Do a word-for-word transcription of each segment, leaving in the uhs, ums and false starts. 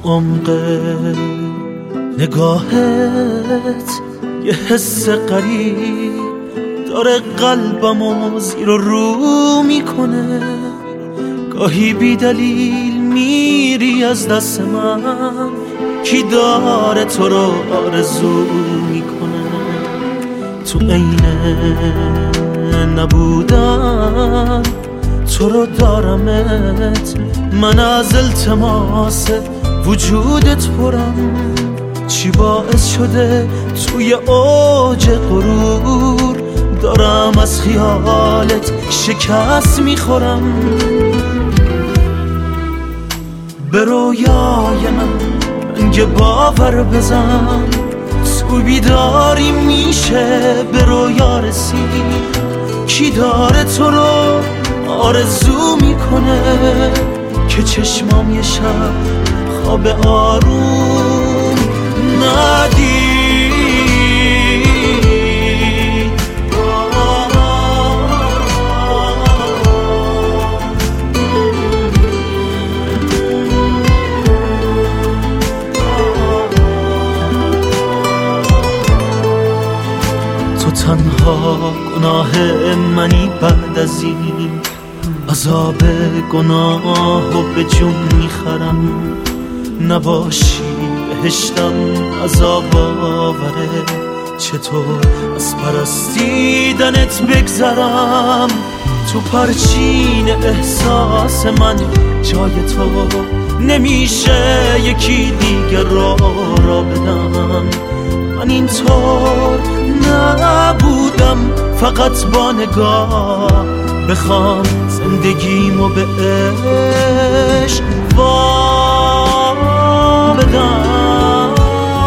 عمق نگاهت یه حس غریب داره قلبمو زیر و رو میکنه. گاهی بی دلیل میری از دست من، کی داره تو رو آرزو میکنه. تو عین نبودن تو رو دارمت، من از التماس وجودت پرم. چی باعث شده توی اوج غرور دارم از خیالت شکست میخورم. به رویای من رنگ باور بزن، تو بیداری میشه به رویا رسید. کی داره تو رو آرزو میکنه که چشمام یه شب خواب آروم ندید. تو تنها گناه منی بعد از این عذاب گناه و به جون میخرم. نباشی بهشتم عذاب آوره، چطور از پرستیدنت بگذرم. تو پرچین احساس من جای تو نمیشه یکی دیگه رو را بدم. من اینطور نبودم فقط با نگاه بخوام زندگیمو به عشق وا بدم.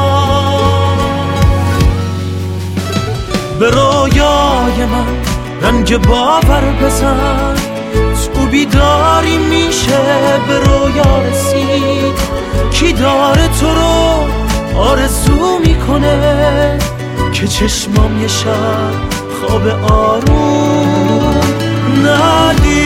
به رویای من رنگ باور بزن، تو بیداری میشه به رویا رسید. کی داره تو رو آرزو میکنه که چشمام یه شب خواب آروم ندید.